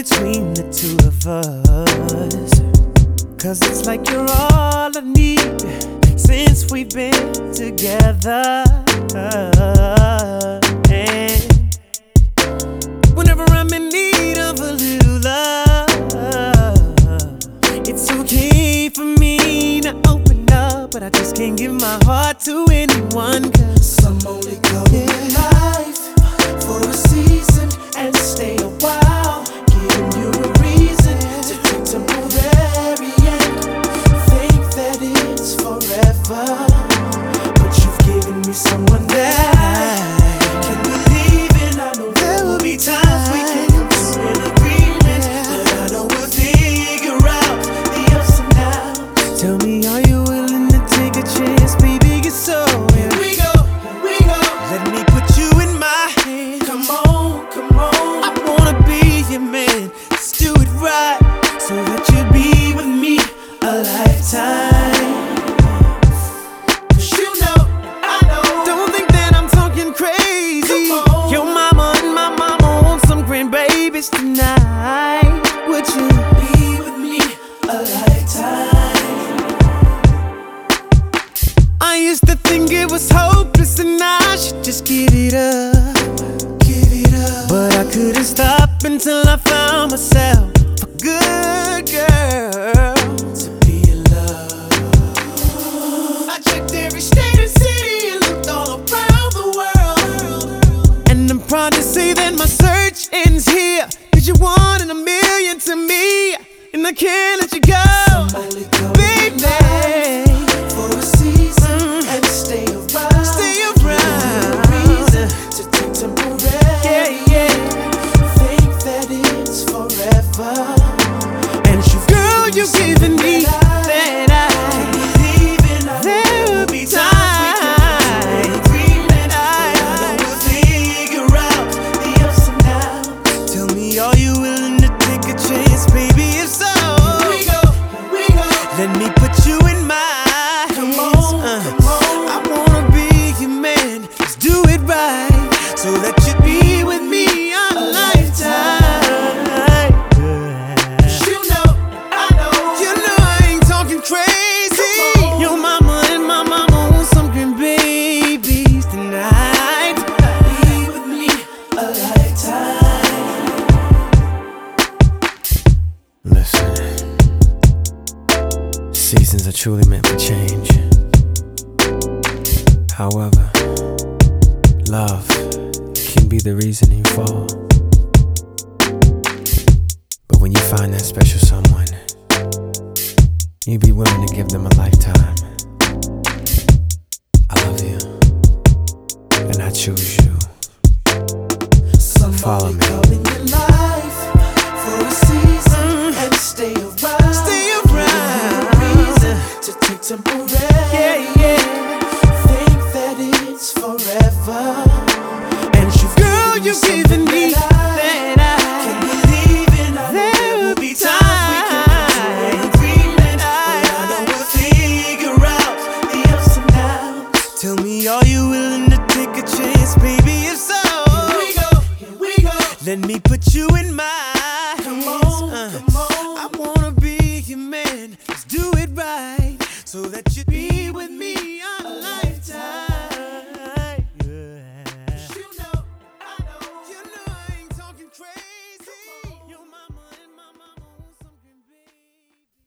between the two of us. 'Cause it's like you're all I need since we've been together. And whenever I'm in need of a little love, it's okay for me to open up, but I just can't give my heart to anyone. 'Cause some only come in life for a season and stay a while, giving you a reason to take temporary and think that it's forever. But you've given me someone that I can believe in. I know there will be times we can come to an agreement, but I know we'll figure out the ups and downs. tell me, are you willing to take a chance, baby? Get so Here we go, here we go. let me put you in my hand. Come on, come on. I wanna be your man. Let's do it right, so that you'll be with me a lifetime. 'Cause you know, and I know. Don't think that I'm talking crazy. Come on. Your mama and my mama want some grandbabies tonight. Would you? Be with me a lifetime. I used to think it was hopeless and I should just give it up. Give it up. But I couldn't stop until I found myself a good girl To be in love. I checked every state and city and looked all around the world. And I'm proud to say that my search ends here. 'Cause you're one in a million to me, and I can't let you go, Only come baby. for a season and stay around. Stay Give you a reason around. to take temporary. Yeah, yeah. Think that it's forever. And girl, you've given me that I Believe in I there will be times time. agreement, but I know we'll figure out the ups and downs. Tell me, are you willing to take a chance, baby? If so, Here we go, here we go. let me put you in my Come hands. on, come on. I wanna be your man. Let's do it right, so that you be with me a lifetime. 'Cause you know, and I know. You know I ain't talking crazy. Come on. Your mama and my mama want some grandbabies tonight. Be with me a lifetime. Listen, seasons are truly meant for change. However, love can be the reason you fall. But when you find that special someone, you be willing to give them a lifetime. I love you, and I choose you. Some Follow only me. come in your life for a season and stay around. Stay Give you a around. reason to take temporary. Yeah, yeah. Think that it's forever. And girl, you've given me that I Can believe in I know there will be times we can come to an agreement, but I know we'll figure out the ups and downs. Tell me, are you willing to take a chance, baby? If so, Here we go, here we go. let me put you in my Come hands. on, come on. I wanna be your man. Let's do it right, so that you be with me a lifetime.